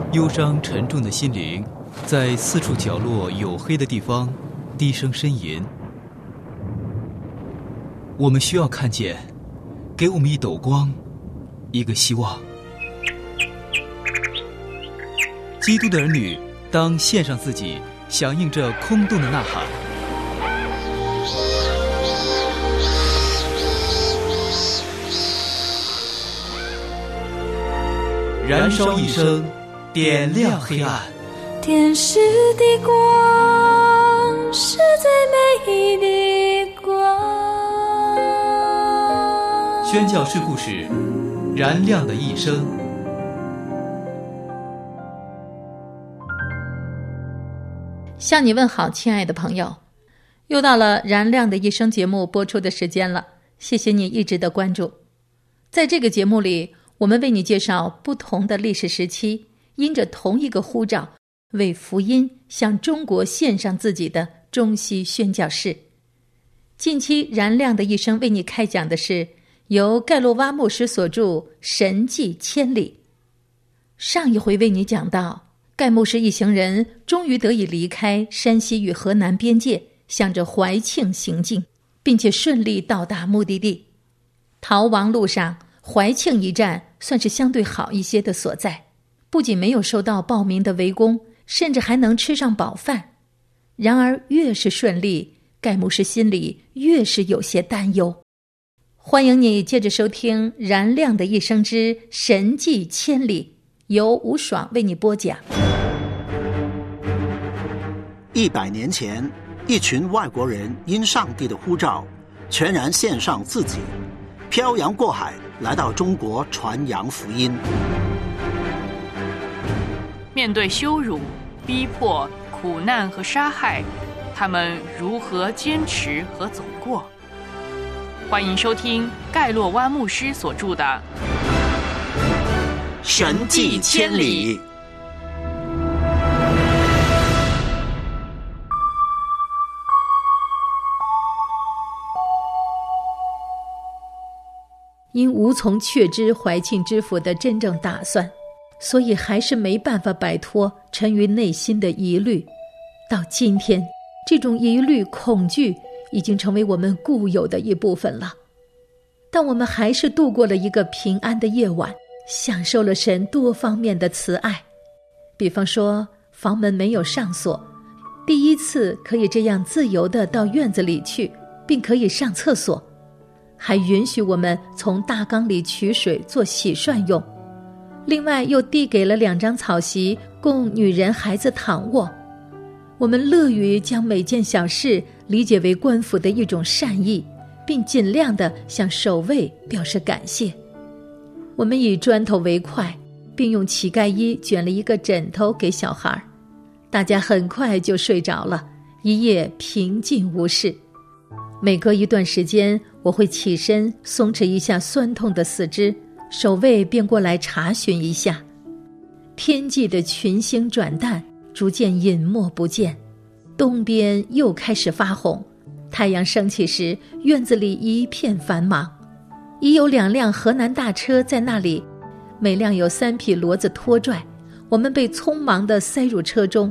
忧伤沉重的心灵在四处角落黝黑的地方低声呻吟。我们需要看见，给我们一斗光，一个希望。基督的儿女当献上自己，响应这空洞的呐喊。燃烧一生，点亮黑暗。 天使的光是最美的光。 宣教士故事，燃亮的一生。 向你问好，亲爱的朋友，又到了燃亮的一生节目播出的时间了，谢谢你一直的关注。在这个节目里，我们为你介绍不同的历史时期，因着同一个呼召，为福音向中国献上自己的中西宣教士。近期燃亮的一生为你开讲的是由盖洛瓦牧师所著《神迹千里》。上一回为你讲到，盖牧师一行人终于得以离开山西与河南边界，向着怀庆行进，并且顺利到达目的地。逃亡路上，怀庆一战算是相对好一些的所在，不仅没有受到暴民的围攻，甚至还能吃上饱饭。然而越是顺利，盖牧师心里越是有些担忧。欢迎你接着收听《燃亮的一生之神迹千里》，由吴爽为你播讲。 100年前，一群外国人因上帝的呼召，全然献上自己，漂洋过海来到中国传扬福音。 面对羞辱、逼迫、苦难和杀害，他们如何坚持和走过？欢迎收听盖洛瓦牧师所著的《 神迹千里》。 因无从确知怀庆知府的真正打算，所以还是没办法摆脱沉于内心的疑虑。到今天，这种疑虑、恐惧已经成为我们固有的一部分了。但我们还是度过了一个平安的夜晚，享受了神多方面的慈爱。比方说，房门没有上锁，第一次可以这样自由地到院子里去，并可以上厕所，还允许我们从大缸里取水做洗涮用。另外又递给了2张草席，供女人孩子躺卧。我们乐于将每件小事理解为官府的一种善意，并尽量地向守卫表示感谢。我们以砖头为筷，并用乞丐衣卷了一个枕头给小孩，大家很快就睡着了，一夜平静无事。每隔一段时间，我会起身松弛一下酸痛的四肢，守卫便过来查询一下。天际的群星转淡，逐渐隐没不见，东边又开始发红。太阳升起时，院子里一片繁忙，已有2辆河南大车在那里，每辆有3匹骡子拖拽。我们被匆忙地塞入车中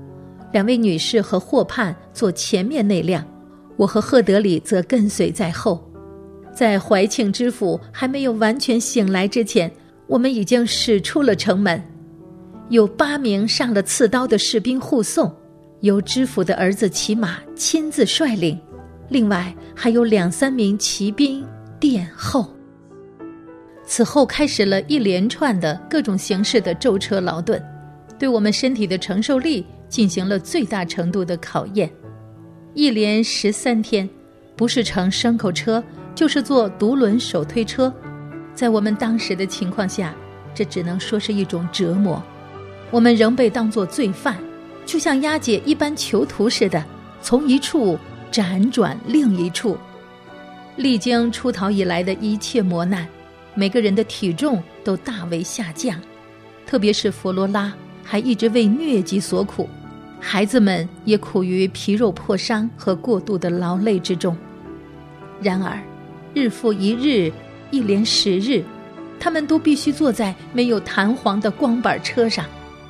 ，2位女士和霍盼坐前面那辆，我和赫德里则跟随在后。在怀庆知府还没有完全醒来之前，我们已经驶出了城门。有8名上了刺刀的士兵护送，由知府的儿子骑马亲自率领，另外还有2-3名骑兵殿后。此后开始了一连串的各种形式的舟车劳顿，对我们身体的承受力进行了最大程度的考验。一连13天，不是乘牲口车，就是坐独轮手推车。在我们当时的情况下，这只能说是一种折磨。我们仍被当作罪犯，就像押解一般囚徒似的，从一处辗转另一处。历经出逃以来的一切磨难，每个人的体重都大为下降，特别是弗罗拉还一直为疟疾所苦，孩子们也苦于皮肉破伤和过度的劳累之中。然而日复一日，一连10日，他们都必须坐在没有弹簧的光板车上，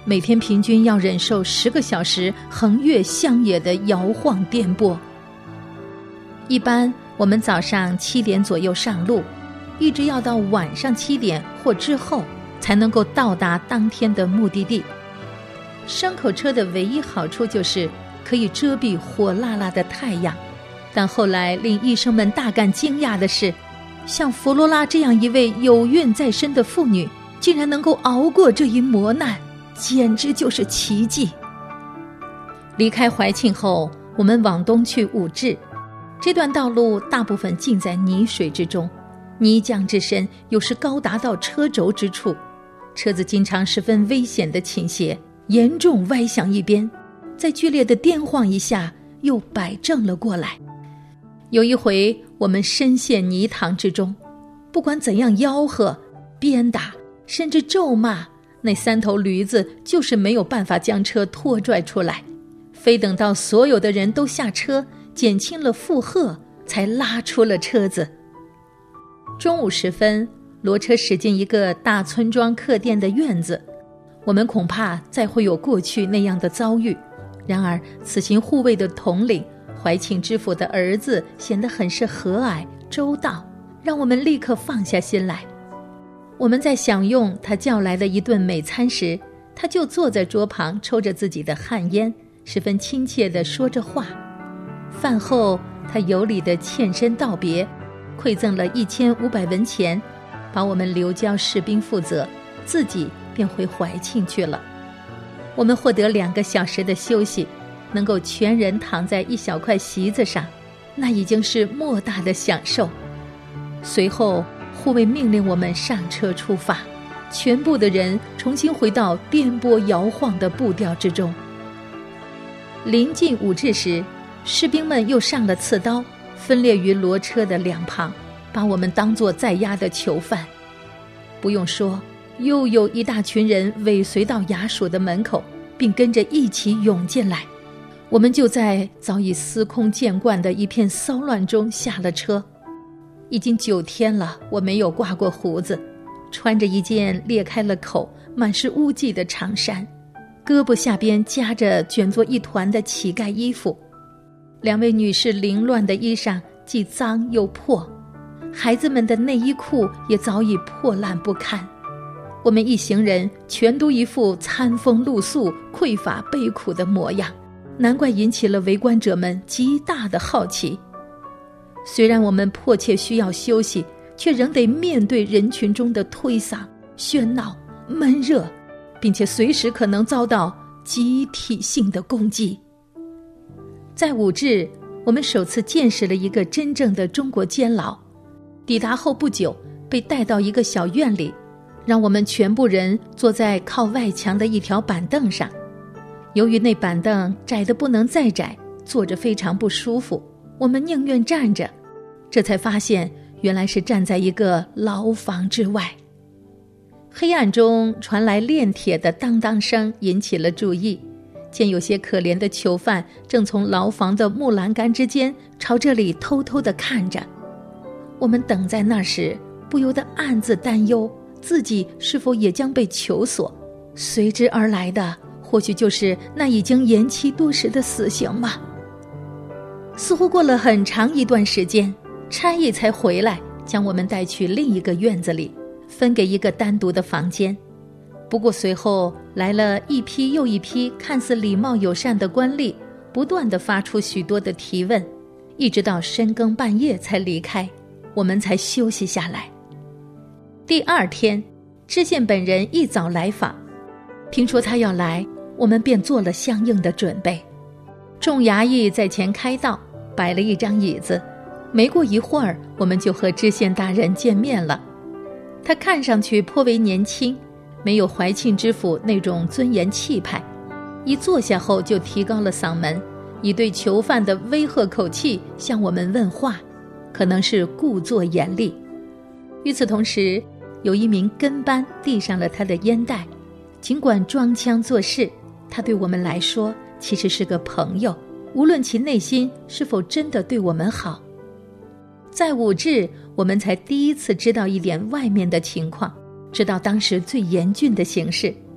每天平均要忍受10个小时横越乡野的摇晃颠簸。一般我们早上7点左右上路，一直要到晚上7点或之后才能够到达当天的目的地。牲口车的唯一好处就是可以遮蔽火辣辣的太阳，但后来令医生们大感惊讶的是，像弗罗拉这样一位有孕在身的妇女竟然能够熬过这一磨难，简直就是奇迹。离开怀庆后，我们往东去武陟，这段道路大部分浸在泥水之中，泥浆之深有时高达到车轴之处，车子经常十分危险地倾斜，严重歪向一边，在剧烈的颠晃一下又摆正了过来。有一回我们深陷泥塘之中，不管怎样吆喝、鞭打，甚至咒骂，那3头驴子就是没有办法将车拖拽出来，非等到所有的人都下车，减轻了负荷，才拉出了车子。中午时分，骡车驶进一个大村庄客店的院子，我们恐怕再会有过去那样的遭遇。然而此行护卫的统领怀庆知府的儿子显得很是和蔼周到，让我们立刻放下心来。我们在享用他叫来的一顿美餐时，他就坐在桌旁抽着自己的旱烟，十分亲切地说着话。饭后他有礼地欠身道别，馈赠了1500文钱，把我们留交士兵负责，自己便回怀庆去了。我们获得2个小时的休息，能够全人躺在一小块席子上，那已经是莫大的享受。随后护卫命令我们上车出发，全部的人重新回到颠簸摇晃的步调之中。临近武陟时，士兵们又上了刺刀，分列于骡车的2旁，把我们当作在押的囚犯。不用说，又有一大群人尾随到衙署的门口，并跟着一起涌进来。我们就在早已司空见惯的一片骚乱中下了车。已经9天了，我没有刮过胡子，穿着一件裂开了口、满是污迹的长衫，胳膊下边夹着卷作一团的乞丐衣服。2位女士凌乱的衣裳既脏又破，孩子们的内衣裤也早已破烂不堪。我们一行人全都一副餐风露宿、匮乏悲苦的模样，难怪引起了围观者们极大的好奇。虽然我们迫切需要休息，却仍得面对人群中的推搡、喧闹、闷热，并且随时可能遭到集体性的攻击。在武陟，我们首次见识了一个真正的中国监牢。抵达后不久，被带到一个小院里，让我们全部人坐在靠外墙的一条板凳上。由于那板凳窄得不能再窄，坐着非常不舒服，我们宁愿站着，这才发现原来是站在一个牢房之外。黑暗中传来炼铁的当当声，引起了注意。见有些可怜的囚犯正从牢房的木栏杆之间朝这里偷偷地看着。我们等在那时，不由得暗自担忧，自己是否也将被囚锁，随之而来的或许就是那已经延期多时的死刑吧。似乎过了很长一段时间，差役才回来，将我们带去另一个院子里，分给一个单独的房间。不过随后来了一批又一批看似礼貌友善的官吏，不断地发出许多的提问，一直到深更半夜才离开，我们才休息下来。第2天，知县本人一早来访，听说他要来，我们便做了相应的准备。众衙役在前开道，摆了一张椅子，没过一会儿，我们就和知县大人见面了。他看上去颇为年轻，没有怀庆知府那种尊严气派，一坐下后就提高了嗓门，以对囚犯的威吓口气向我们问话，可能是故作严厉。与此同时，有一名跟班递上了他的烟袋，尽管装腔作势，他对我们来说其实是个朋友，无论其内心是否真的对我们好。在武陟，我们才第一次知道一点外面的情况，知道当时最严峻的形势。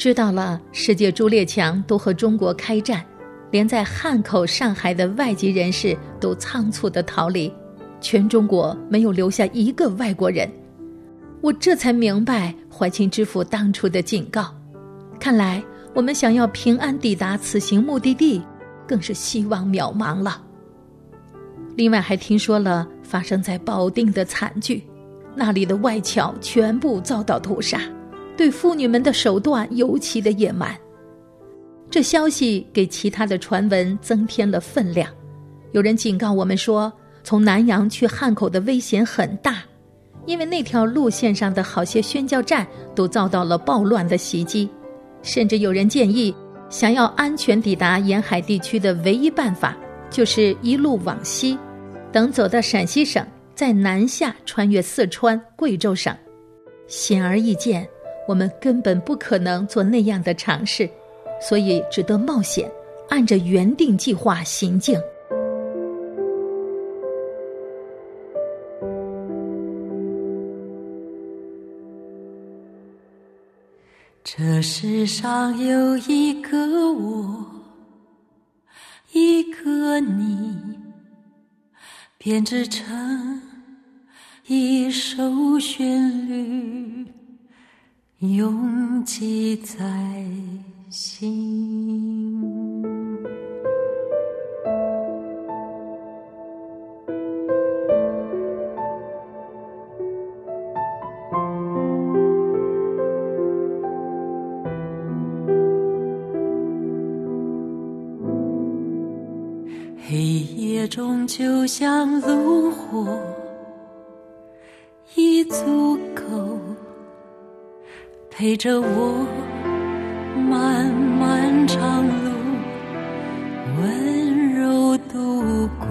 知道了世界诸列强都和中国开战，连在汉口、上海的外籍人士都仓促地逃离，全中国没有留下一个外国人。我这才明白怀庆知府当初的警告，看来我们想要平安抵达此行目的地，更是希望渺茫了。另外还听说了发生在保定的惨剧，那里的外侨全部遭到屠杀，对妇女们的手段尤其的野蛮。这消息给其他的传闻增添了分量。有人警告我们说，从南阳去汉口的危险很大，因为那条路线上的好些宣教站都遭到了暴乱的袭击。甚至有人建议，想要安全抵达沿海地区的唯一办法，就是一路往西，等走到陕西省，再南下穿越四川、贵州省。显而易见，我们根本不可能做那样的尝试，所以只得冒险，按着原定计划行进。 这世上有一个我，一个你，编织成一首旋律，永记在心。黑夜中就像炉火，已足够陪着我漫漫长路，温柔度过。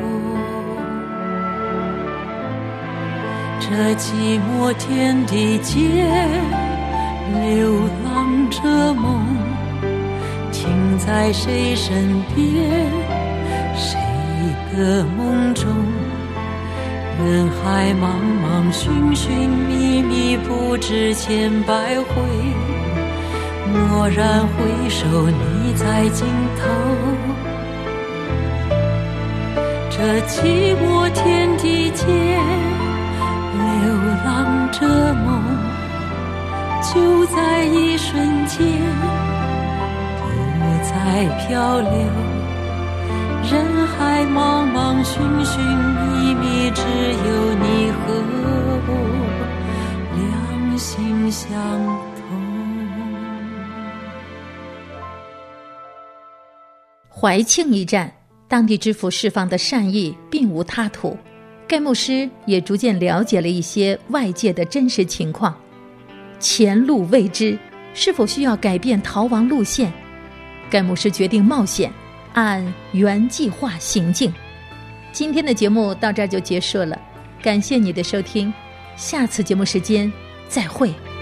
这寂寞天地间，流浪着梦，停在谁身边？谁的梦中，人海茫茫，寻寻觅觅，不知千百回。蓦然回首，你在尽头。这寂寞天地间，流浪着梦，就在一瞬间，不再漂流。人海茫茫，寻寻觅觅，只有你和我两心相通。 怀庆一战，当地知府释放的善意并无他途，盖牧师也逐渐了解了一些外界的真实情况。前路未知，是否需要改变逃亡路线？盖牧师决定冒险，按原计划行进。今天的节目到这儿就结束了，感谢你的收听，下次节目时间再会。